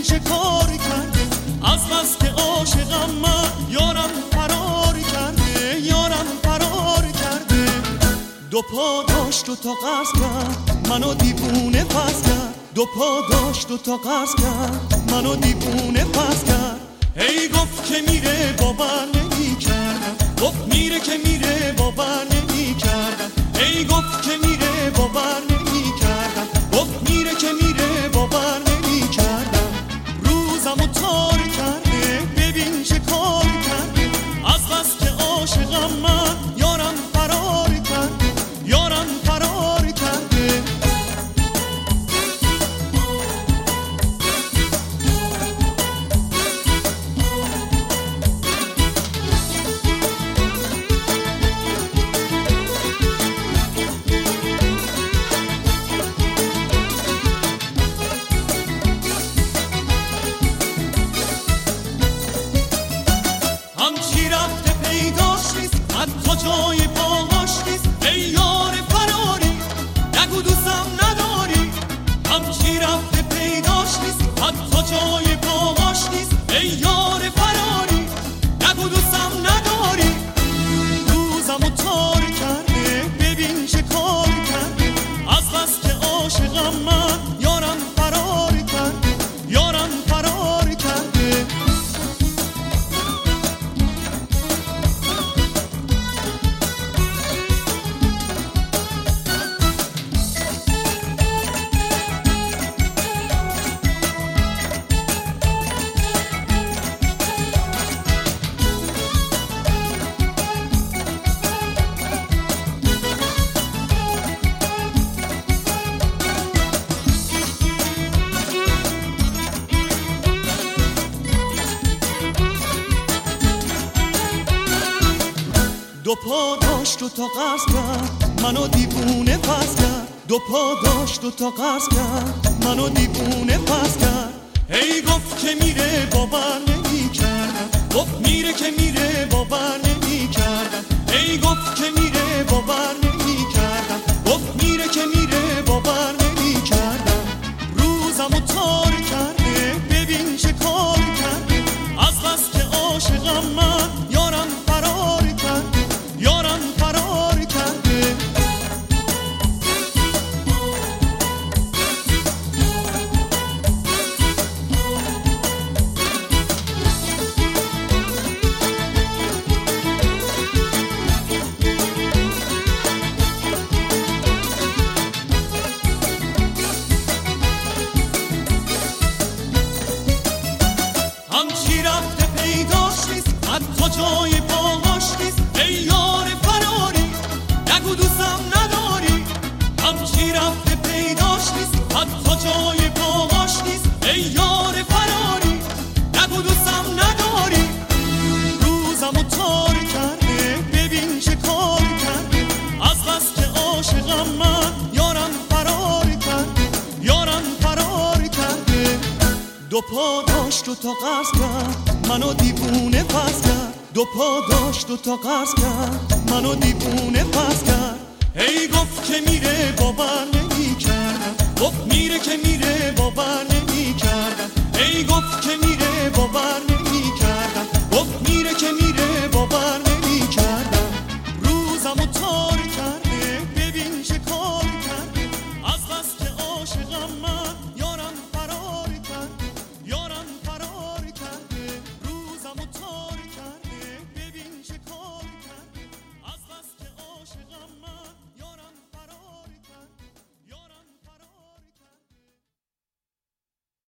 شکار کرده، از بس که عاشقم من یارم فرار کرده، یارم فرار کرده. دو پا داشت و تا قصد کرد منو دیوونه پس کرد، دو پا داشت و تا قصد کرد منو دیوونه پس کرد. هی گفت که میره باور نمی کردم، گفت میره که میره باور نمی کردم. هی گفت که میره باور نمی کردم، گفت میره که میره باور نمی کردم. روزمو تار کرده، ببین چه کار کرده، از بس که عاشقم من یارم فرار کرده، یارم فرار کرده. همچی رفته پیداش نیست، حتی جای پاهاش نیست. ای یار فراری نگو دوستم نداری، همچی رفته پیداش نیست، حتی جای پاهاش نیست. ای یار فراری نگو دوستم نداری. روزمو تار کرده، ببین چه کار کرده، از بس که عاشقم من یارم فرار کرده، یارم فرار کرده. دو پا داشت و تا قصد کرد منو دیوونه پس کرد، دو پا داشت و تا قصد کرد منو دیوونه پس کرد. هی گفت که میره باور نمی کردم، گفت میره که میره باور نمی کردم. هی گفت که میره باور نمی کردم، گفت میره که میره باور نمی کردم. روزمو تار کرده، ببین چه کار کرده، از بس که عاشقم من یارم فرار کرده، یارم فرار کرده. همچی رفته پیداش نیست، حتی جای پاهاش نیست. ای یار فراری نگو دوستم نداری، همچی رفته پیداش نیست، حتی جای پاهاش نیست. ای یار فراری نگو دوستم نداری. روزمو تار کرده، ببین چه کار کرده، از بس که عاشقم من یارم فرار کرده، یارم فرار کرده. دو پا داشت و تا قصد کرد منو دیوونه پس کرد، دو پا داشت و تا قصد کرد منو دیوونه پس کرد. هی گفت که میره باور نمی کردم، گفت میره که میره باور نمی کردم.